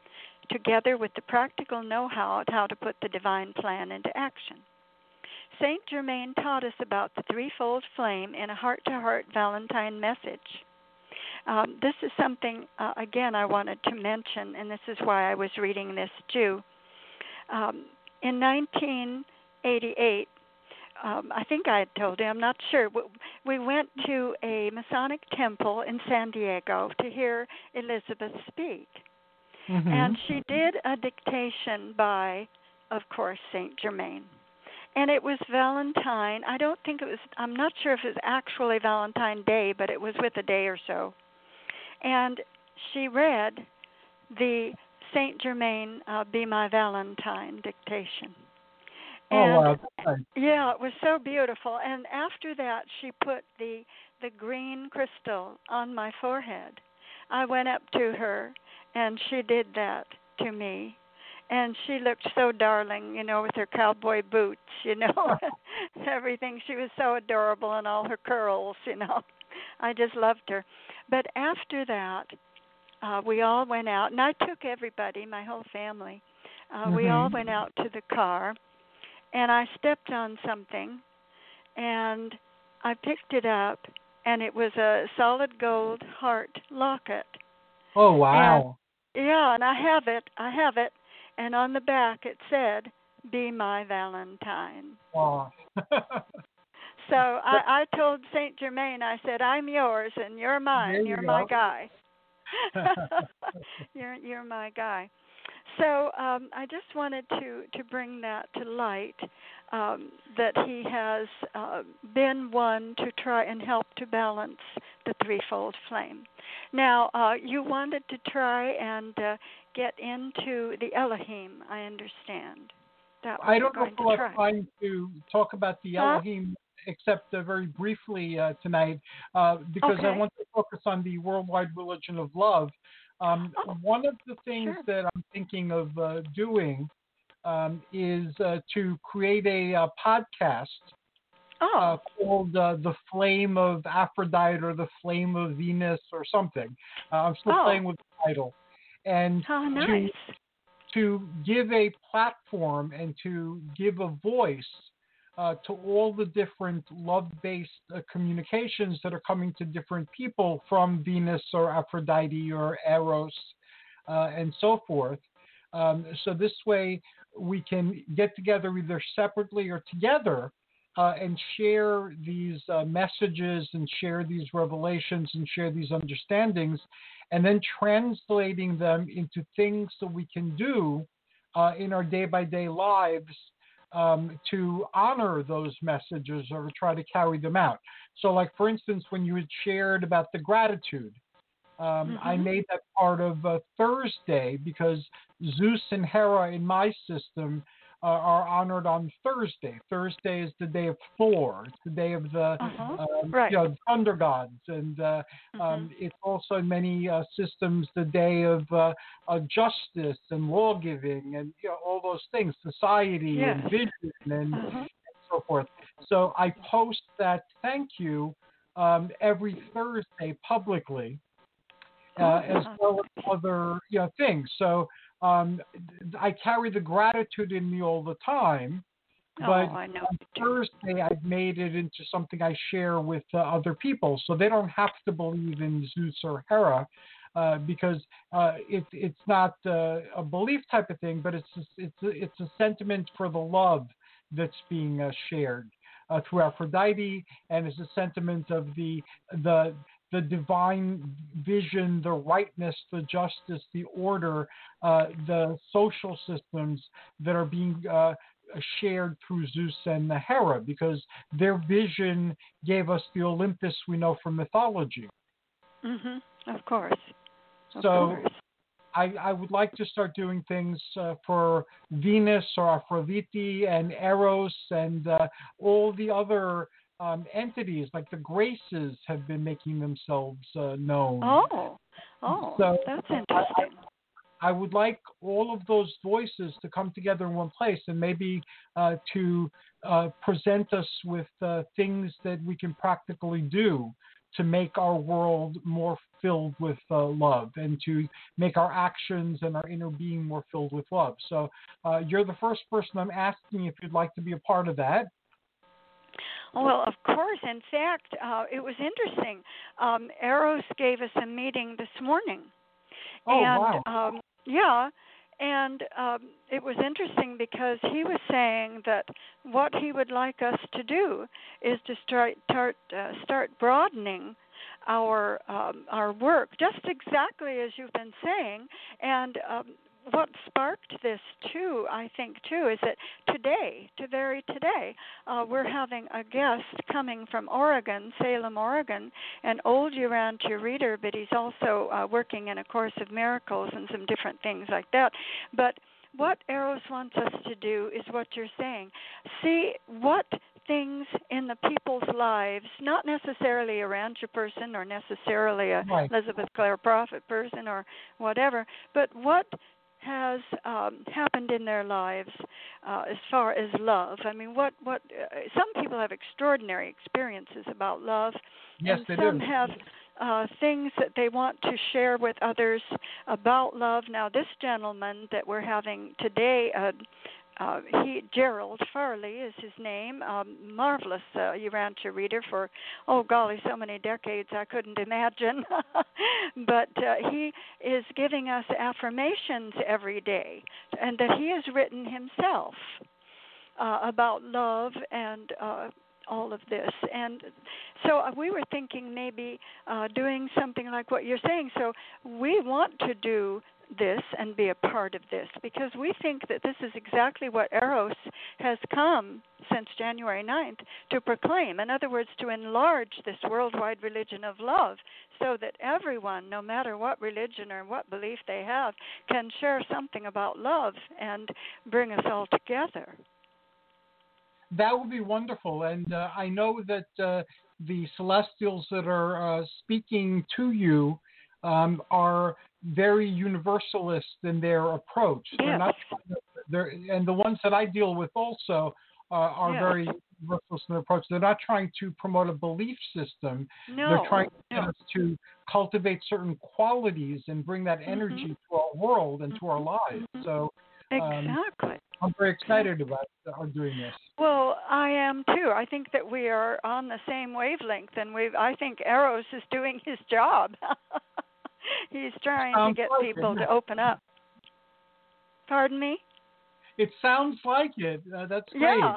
together with the practical know-how of how to put the divine plan into action. Saint Germain taught us about the threefold flame in a heart-to-heart Valentine message. Um, this is something, uh, again, I wanted to mention, and this is why I was reading this too. Um, in nineteen eighty-eight, um, I think I had told you, I'm not sure, we went to a Masonic temple in San Diego to hear Elizabeth speak. Mm-hmm. And she did a dictation by, of course, Saint Germain. And it was Valentine. I don't think it was, I'm not sure if it was actually Valentine Day, but it was with a day or so. And she read the Saint Germain uh, Be My Valentine dictation. Oh, and, wow. Yeah, it was so beautiful. And after that, she put the the green crystal on my forehead. I went up to her, and she did that to me. And she looked so darling, you know, with her cowboy boots, you know, everything. She was so adorable and all her curls, you know. I just loved her. But after that, uh, we all went out, and I took everybody, my whole family. Uh, mm-hmm. We all went out to the car, and I stepped on something, and I picked it up, and it was a solid gold heart locket. Oh, wow. And, yeah, and I have it. I have it. And on the back it said, Be My Valentine. Oh. So I, I told Saint Germain, I said, I'm yours and you're mine. You you're go. my guy. you're you're my guy. So um, I just wanted to, to bring that to light, um, that he has uh, been one to try and help to balance the threefold flame. Now, uh, you wanted to try and uh, get into the Elohim, I understand. That I don't know if we'll we'll have time to talk about the huh? Elohim except uh, very briefly uh, tonight, uh, because okay. I want to focus on the worldwide religion of love. Um, oh, one of the things sure. that I'm thinking of uh, doing um, is uh, to create a, uh podcast oh. uh, called uh, The Flame of Aphrodite or The Flame of Venus or something. Uh, I'm still oh. playing with the title. And oh, nice. to, to give a platform and to give a voice Uh, to all the different love-based uh, communications that are coming to different people from Venus or Aphrodite or Eros uh, and so forth. Um, so this way we can get together either separately or together uh, and share these uh, messages and share these revelations and share these understandings, and then translating them into things that we can do uh, in our day-by-day lives Um, to honor those messages or try to carry them out. So, like, for instance, when you had shared about the gratitude, um, mm-hmm. I made that part of uh, Thursday because Zeus and Hera in my system uh, are honored on Thursday. Thursday is the day of Thor. It's the day of the uh-huh. um, right. you know, thunder gods. And uh, mm-hmm. um, it's also in many uh, systems the day of uh, uh, justice and law giving and you know, all those things, society yes. and vision and, uh-huh. and so forth. So I post that thank you um, every Thursday publicly. Uh, oh, as well as other you know, things. So um, I carry the gratitude in me all the time, but oh, I know. on Thursday I've made it into something I share with uh, other people, so they don't have to believe in Zeus or Hera, uh, because uh, it, it's not uh, a belief type of thing, but it's it's it's a sentiment for the love that's being uh, shared uh, through Aphrodite, and it's a sentiment of the the the divine vision, the rightness, the justice, the order, uh, the social systems that are being uh, shared through Zeus and the Hera, because their vision gave us the Olympus we know from mythology. Mm-hmm. Of course. Of so course. I, I would like to start doing things uh, for Venus or Aphrodite and Eros and uh, all the other Um, entities like the Graces have been making themselves uh, known. Oh, oh, so that's interesting. I, I would like all of those voices to come together in one place and maybe uh, to uh, present us with uh, things that we can practically do to make our world more filled with uh, love and to make our actions and our inner being more filled with love. So uh, you're the first person I'm asking if you'd like to be a part of that. Well, of course. In fact, uh, it was interesting. Um, Eros gave us a meeting this morning. Oh, and, wow. Um, yeah. And um, it was interesting because he was saying that what he would like us to do is to start start, uh, start broadening our um, our work, just exactly as you've been saying. And um, what sparked this too, I think too, is that today, to very today, uh, we're having a guest coming from Oregon, Salem, Oregon, an old Urantia reader, but he's also uh, working in A Course of Miracles and some different things like that. But what Eros wants us to do is what you're saying. See what things in the people's lives, not necessarily a Rancher person or necessarily a Right. Elizabeth Clare Prophet person or whatever, but what has um, happened in their lives uh, as far as love. I mean, what what uh, some people have extraordinary experiences about love, Yes, and they some do. have uh, things that they want to share with others about love. Now, this gentleman that we're having today, uh, uh, he Gerald Farley is his name, um, marvelous uh, Urantia reader for, oh golly, so many decades I couldn't imagine. But uh, he is giving us affirmations every day, and that he has written himself uh, about love and uh, all of this. And so uh, we were thinking maybe uh, doing something like what you're saying. So we want to do this and be a part of this because we think that this is exactly what Eros has come since January ninth to proclaim. In other words, to enlarge this worldwide religion of love so that everyone, no matter what religion or what belief they have, can share something about love and bring us all together. That would be wonderful. And uh, I know that uh, the celestials that are uh, speaking to you um, are very universalist in their approach. Yes. They're not, they're, and the ones that I deal with also uh, are Yes. very universalist in their approach. They're not trying to promote a belief system. No. They're trying to get no. us to cultivate certain qualities and bring that energy Mm-hmm. to our world and to our lives. Mm-hmm. So um, Exactly. I'm very excited about uh, doing this. Well, I am too. I think that we are on the same wavelength, and we I think Eros is doing his job. He's trying Sounds to get like people it. to open up. Pardon me? It sounds like it. Uh, that's great. Yeah.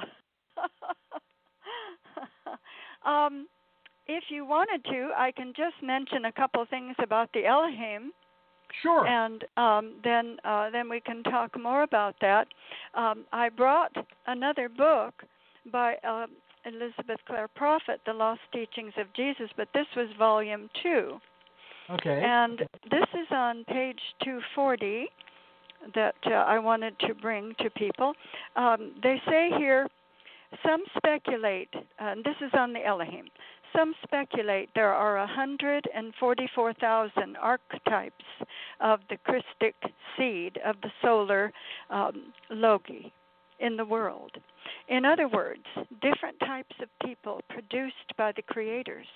um, if you wanted to, I can just mention a couple things about the Elohim. Sure. And um, then uh, then we can talk more about that. Um, I brought another book by uh, Elizabeth Clare Prophet, The Lost Teachings of Jesus, but this was volume two. Okay. And this is on page two forty that uh, I wanted to bring to people. Um, they say here, some speculate, and this is on the Elohim, some speculate there are one hundred forty-four thousand archetypes of the Christic seed of the solar um, Logi in the world. In other words, different types of people produced by the creators.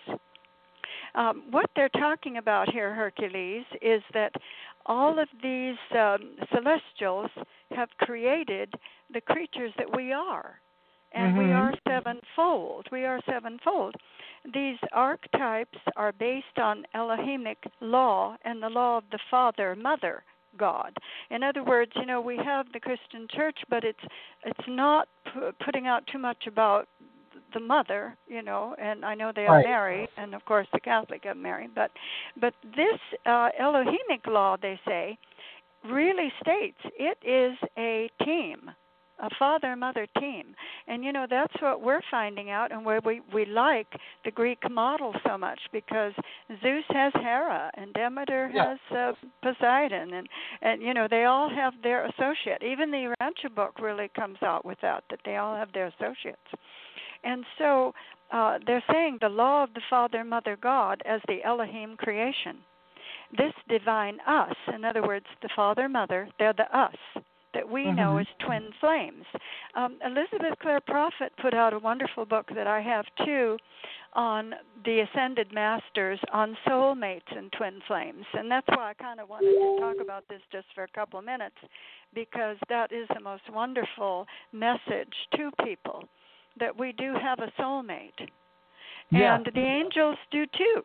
Um, what they're talking about here, Hercules, is that all of these um, celestials have created the creatures that we are. And mm-hmm. we are sevenfold. We are sevenfold. These archetypes are based on Elohimic law and the law of the Father, Mother, God. In other words, you know, we have the Christian church, but it's it's not p- putting out too much about the mother, you know, and I know they are right. Mary, and of course the Catholic have Mary, but but this uh, Elohimic law, they say, really states it is a team, a father-mother team. And, you know, that's what we're finding out, and where we, we like the Greek model so much, because Zeus has Hera, and Demeter yeah. has uh, Poseidon, and, and, you know, they all have their associate. Even the Urantia book really comes out with that, that they all have their associates. And so uh, they're saying the law of the Father, Mother, God as the Elohim creation. This divine us, in other words, the Father, Mother, they're the us that we mm-hmm. know as twin flames. Um, Elizabeth Clare Prophet put out a wonderful book that I have too on the Ascended Masters on soulmates and twin flames. And that's why I kind of wanted to talk about this just for a couple of minutes, because that is the most wonderful message to people, that we do have a soulmate. Yeah. And the angels do too.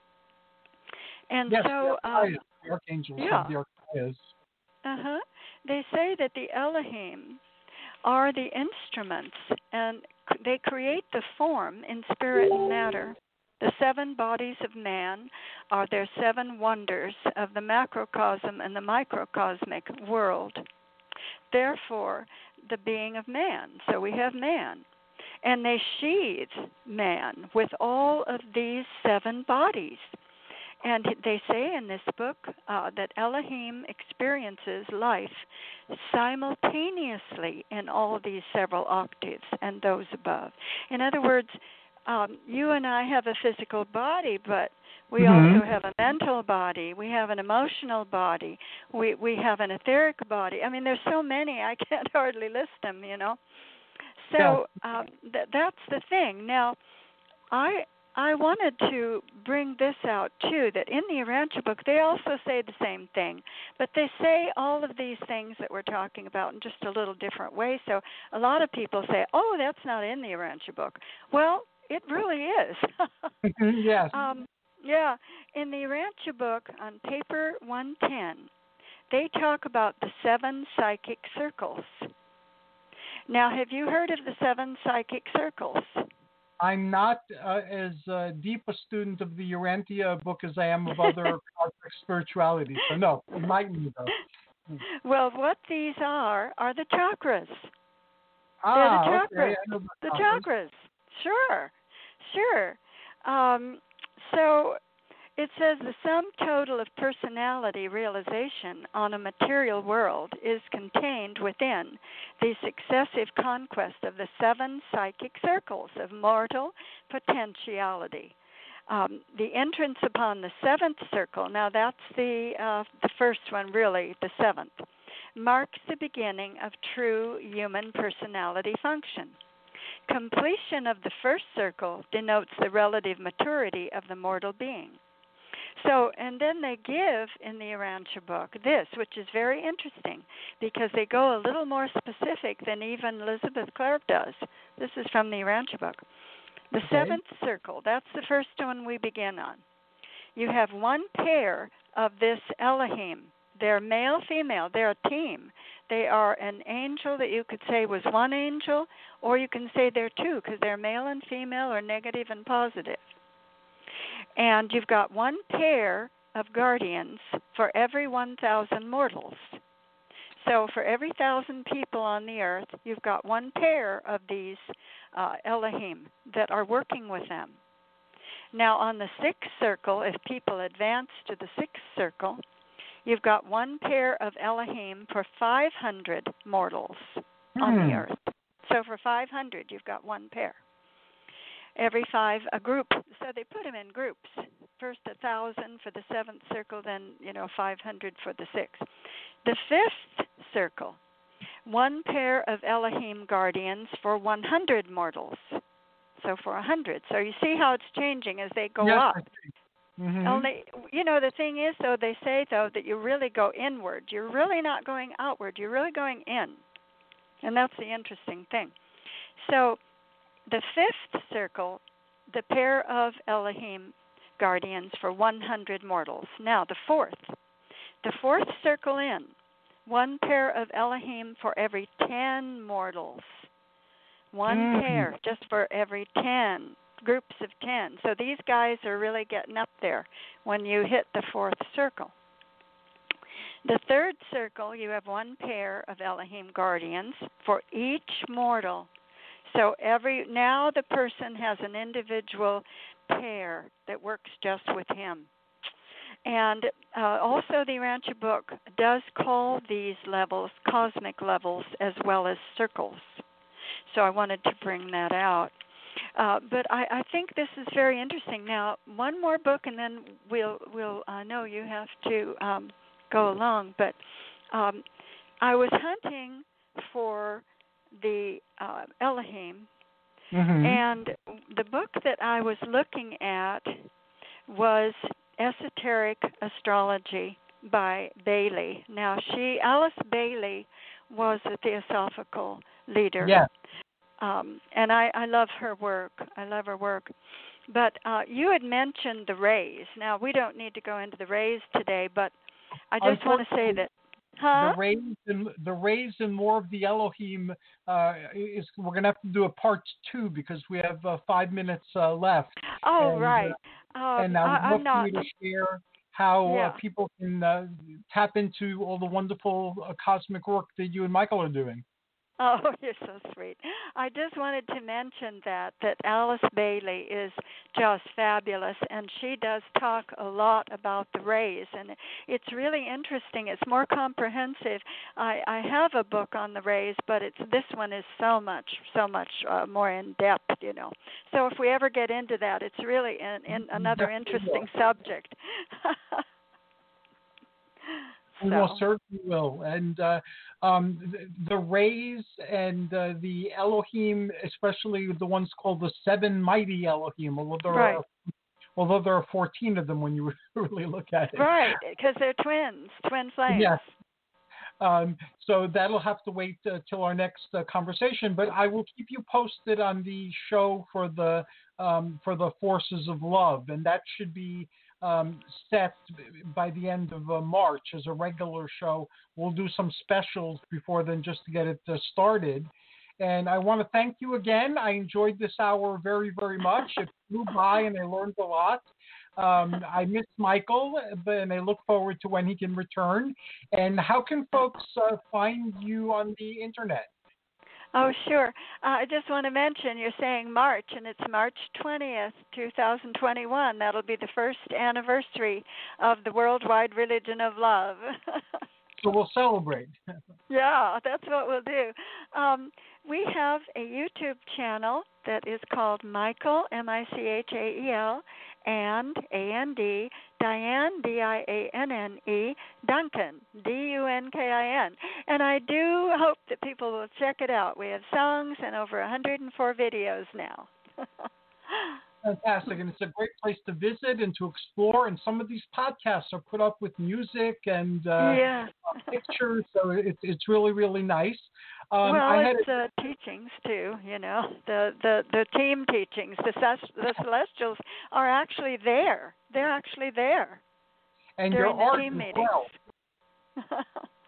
And yes, so, the, um, the archangels yeah. have the archayas. Uh-huh. They say that the Elohim are the instruments, and c- they create the form in spirit and matter. The seven bodies of man are their seven wonders of the macrocosm and the microcosmic world. Therefore, the being of man. So we have man. And they sheathe man with all of these seven bodies. And they say in this book uh, that Elohim experiences life simultaneously in all these several octaves and those above. In other words, um, you and I have a physical body, but we Mm-hmm. also have a mental body. We have an emotional body. We we have an etheric body. I mean, there's so many, I can't hardly list them, you know. So um, th- that's the thing. Now, I I wanted to bring this out, too, that in the Urantia book, they also say the same thing. But they say all of these things that we're talking about in just a little different way. So a lot of people say, oh, that's not in the Urantia book. Well, it really is. yes. um, yeah. In the Urantia book, on paper one ten, they talk about the seven psychic circles. Now, have you heard of the seven psychic circles? I'm not uh, as uh, deep a student of the Urantia book as I am of other cosmic spirituality. So, no, enlighten me, though. Well, what these are are the chakras. Ah, They're the chakras. okay. I know about The chakras. chakras. Sure, sure. Um, so it says the sum total of personality realization on a material world is contained within the successive conquest of the seven psychic circles of mortal potentiality. Um, the entrance upon the seventh circle, now that's the uh, the first one really, the seventh, marks the beginning of true human personality function. Completion of the first circle denotes the relative maturity of the mortal being. So, and then they give in the Urantia book this, which is very interesting, because they go a little more specific than even Elizabeth Clare does. This is from the Urantia book. The Okay. seventh circle, that's the first one we begin on. You have one pair of this Elohim. They're male, female. They're a team. They are an angel that you could say was one angel, or you can say they're two, because they're male and female, or negative and positive. And you've got one pair of guardians for every one thousand mortals. So for every thousand people on the earth, you've got one pair of these uh, Elohim that are working with them. Now on the sixth circle, if people advance to the sixth circle, you've got one pair of Elohim for five hundred mortals hmm. on the earth. So for five hundred, you've got one pair. Every five, a group. So they put them in groups. First a thousand for the seventh circle, then, you know, five hundred for the sixth. The fifth circle, one pair of Elohim guardians for one hundred mortals. So for one hundred. So you see how it's changing as they go yes, up. I see. Mm-hmm. Only, you know, the thing is, though, they say, though, that you really go inward. You're really not going outward. You're really going in. And that's the interesting thing. So the fifth circle, the pair of Elohim guardians for one hundred mortals. Now, the fourth. The fourth circle in, one pair of Elohim for every ten mortals. One Mm. pair just for every ten, groups of ten. So these guys are really getting up there when you hit the fourth circle. The third circle, you have one pair of Elohim guardians for each mortal. So every now the person has an individual pair that works just with him. And uh, also the Urantia book does call these levels cosmic levels as well as circles. So I wanted to bring that out. Uh, but I, I think this is very interesting. Now, one more book, and then we'll we'll uh, know you have to um, go along. But um, I was hunting for the uh, Elohim Mm-hmm. And the book that I was looking at was Esoteric Astrology by Bailey. Now, she, Alice Bailey, was a theosophical leader. Yeah. Um, and I, I love her work. I love her work. But uh, you had mentioned the rays. Now, we don't need to go into the rays today, but I just want to say that. Huh? The rays and the rays and more of the Elohim uh, is. We're gonna have to do a part two because we have uh, five minutes uh, left. Oh, and, right. Uh, Um, and I would I, love I'm not. for you to share how Yeah. uh, people can uh, tap into all the wonderful uh, cosmic work that you and Michael are doing. Oh, you're so sweet. I just wanted to mention that that Alice Bailey is just fabulous, and she does talk a lot about the rays, and it's really interesting. It's more comprehensive. I, I have a book on the rays, but it's this one is so much, so much uh, more in depth, you know. So if we ever get into that, it's really in, in another interesting subject. We So. most certainly will. And uh, um, the, the rays and uh, the Elohim, especially the ones called the seven mighty Elohim, although there, Right. are, although there are fourteen of them when you really look at it. Right, because they're twins, twin flames. Yes. Um, so that'll have to wait uh, till our next uh, conversation. But I will keep you posted on the show for the um, for the Forces of Love, and that should be um, set by the end of uh, March as a regular show. We'll do some specials before then just to get it uh, started. And I want to thank you again. I enjoyed this hour very, very much. It flew by and I learned a lot. Um, I miss Michael, but, and I look forward to when he can return. And how can folks uh, find you on the internet? Oh, sure. Uh, I just want to mention you're saying March, and it's March twentieth, twenty twenty-one. That'll be the first anniversary of the Worldwide Religion of Love. So we'll celebrate. Yeah, that's what we'll do. Um, we have a YouTube channel that is called Michael, M I C H A E L, and A N D, Diane, D I A N N E, Duncan, D U N K I N. And I do hope that people will check it out. We have songs and over one hundred four videos now. Fantastic, and it's a great place to visit and to explore. And some of these podcasts are put up with music and uh, yeah. pictures, so it's it's really really nice. Um, well, I had it's uh, teachings too. You know, the the the team teachings. The ces- the Celestials are actually there. They're actually there and during your the art team as meetings. well.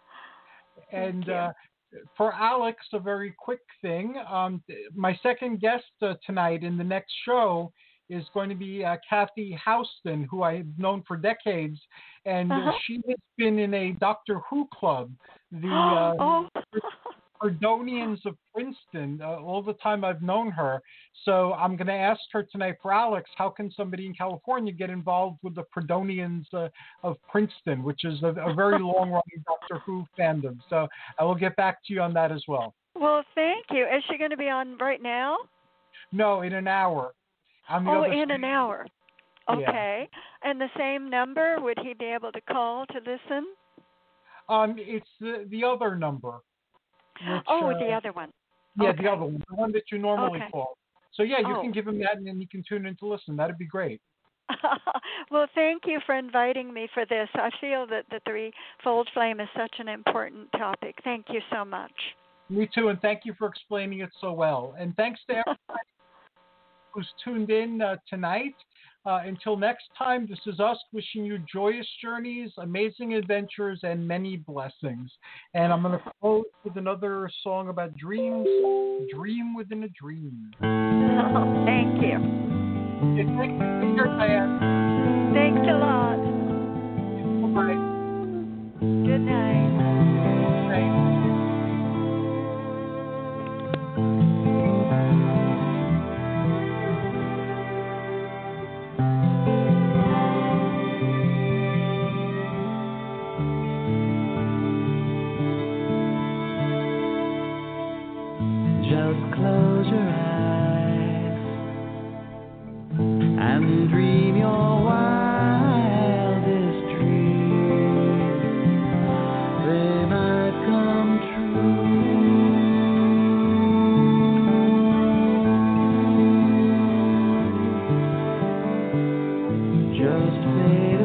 And you. uh, for Alex, a very quick thing. Um, my second guest uh, tonight in the next show is going to be uh, Kathy Houston, who I've known for decades, and Uh-huh. uh, she has been in a Doctor Who club, the uh, oh. Perdonians of Princeton, uh, all the time I've known her. So I'm going to ask her tonight for Alex, how can somebody in California get involved with the Perdonians uh, of Princeton, which is a, a very long-running Doctor Who fandom. So I will get back to you on that as well. Well, thank you. Is she going to be on right now? No, in an hour. On the Oh, other in side. an hour. Yeah. Okay. And the same number, would he be able to call to listen? Um, it's the, the other number. Which, oh, uh, the other one. Yeah, okay. the other one, the one that you normally Okay. call. So yeah, you Oh. can give him that, and then he can tune in to listen. That'd be great. Well, thank you for inviting me for this. I feel that the threefold flame is such an important topic. Thank you so much. Me too, and thank you for explaining it so well. And thanks to everybody who's tuned in uh, tonight. Uh, until next time, this is us wishing you joyous journeys, amazing adventures, and many blessings. And I'm going to close with another song about dreams, Dream Within a Dream. Oh, thank you. Okay, thank you. Take care, Diane. Thanks a lot. Bye-bye. Good night. Good night. Just close your eyes and dream your wildest dreams. They might come true. just fade